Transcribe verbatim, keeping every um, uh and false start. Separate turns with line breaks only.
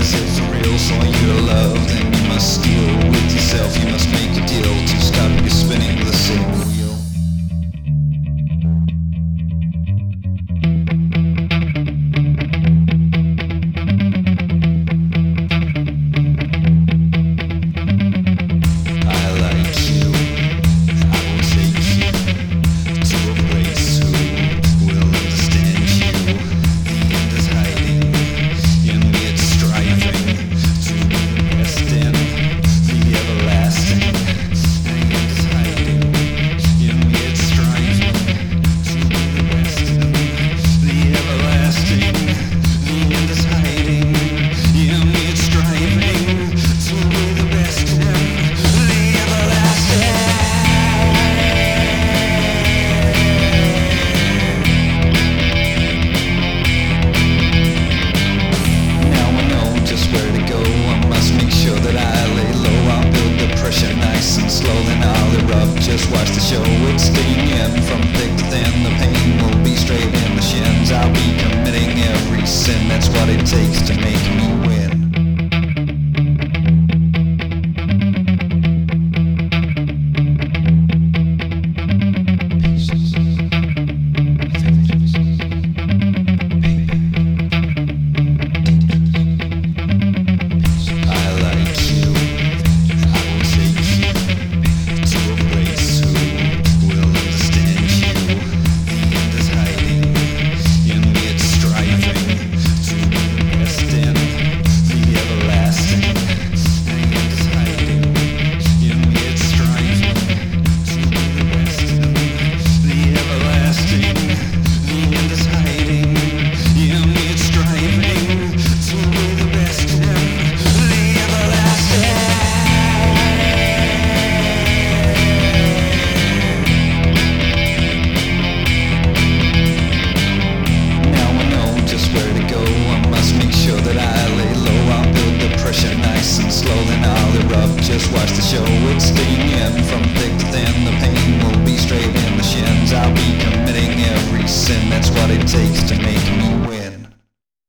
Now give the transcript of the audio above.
is it for real? So are you to love? Then you must deal with yourself. You must make a deal to stop you spinning the same wheel. Just watch the show, it's stinging from thick to thin. The pain will be straight in the shins. I'll be committing every sin. That's what it takes to make me win. Just watch the show, it's stinging from thick to thin. The pain will be straight in the shins. I'll be committing every sin. That's what it takes to make me win.